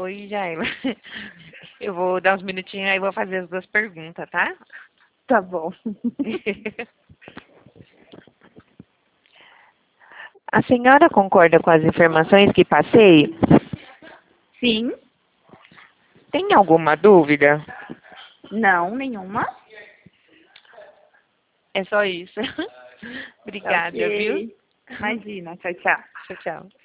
Oi, Jaila. Eu vou dar uns minutinhos aí e vou fazer as duas perguntas, tá? Tá bom. A senhora concorda com as informações que passei? Sim? Tem alguma dúvida? Não, nenhuma? É só isso. Tá Obrigada, viu? ok. Imagina. Tchau, tchau. Tchau, tchau.